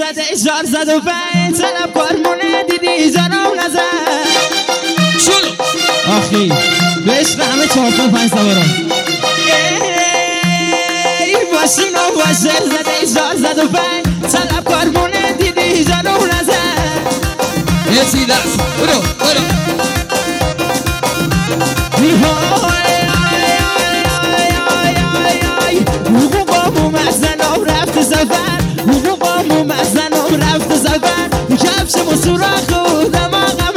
زده 405 طلب کارمونه دیدی جانم نزد شلو آخی به عشق همه 4 تا 5 تا برو ای ماشین و باشه زده 405 طلب کارمونه دیدی جانم نزد یسی دست برو برو حقوقامو مزنم رفت سفر حقوقامو مزنم رفت سفر کفشمو سوراخ و دماغم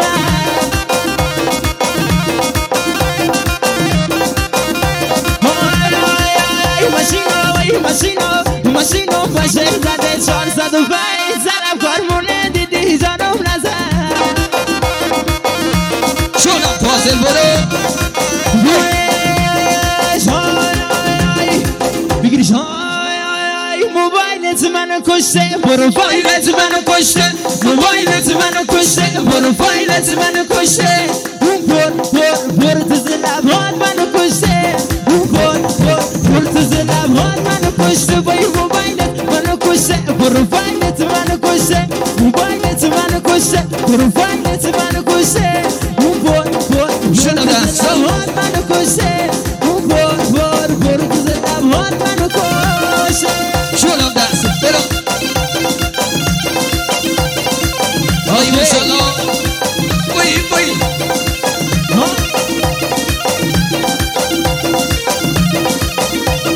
ماشینو باشه زده 405 زرم کارمونه دیدی جانم نزد شلو فاصل برو بگیریش موبایلت منو کشته پروفایلت منو کشته موبایلت منو کشته پروفایلت منو کشته اون پر تو زلبات منو کشته اون پر تو زلبات منو کشته با این موبایلت منو کشته پروفایلت منو کشته موبایلت منو کشته پروفایلت منو کشته اون پر شنو دست منو کشته